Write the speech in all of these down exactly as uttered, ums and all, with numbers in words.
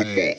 Come on.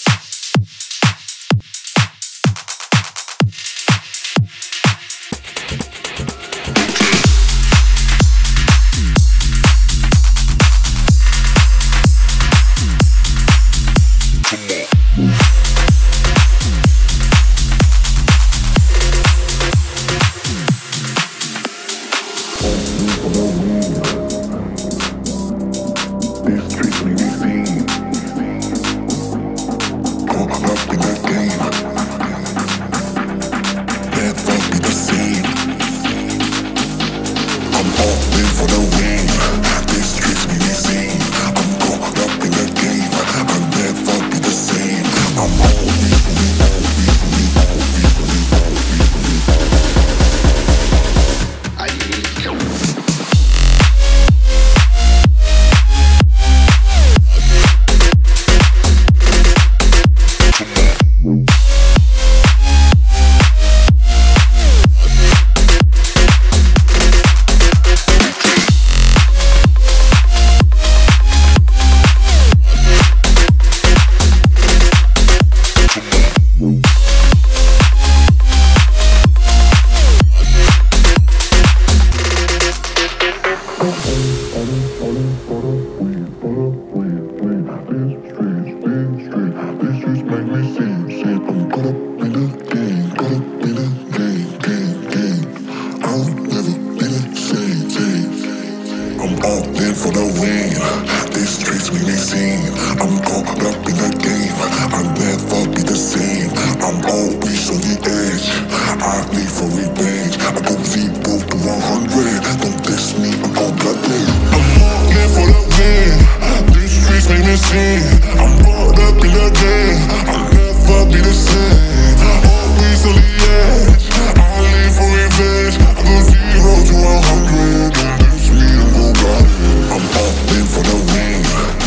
For the win, these streets make me sing. I'm caught up in the game, I'll never be the same. I'm always on the edge, I live for revenge. I go zero to one hundred, don't diss me, I'm gon' blood it. I'm falling for the win, these streets make me sing. I'm caught up in the game, I'll never be the same. Always on the edge, I live for revenge. I go zero to one hundred, don't diss me, I'm gon' blood it. I'm all in for the win.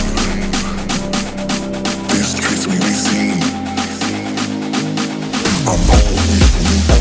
These streets make me sing. I'm all in for the win.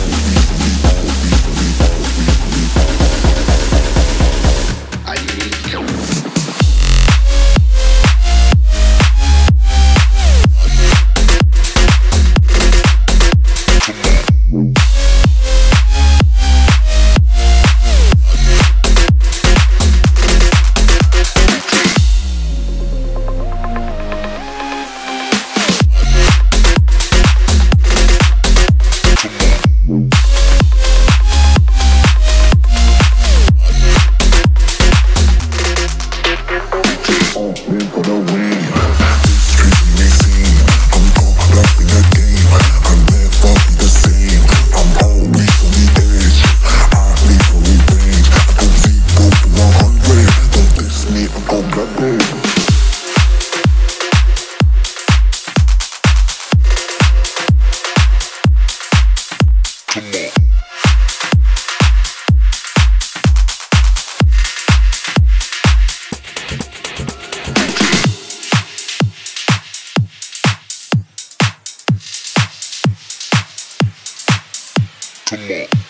Come on.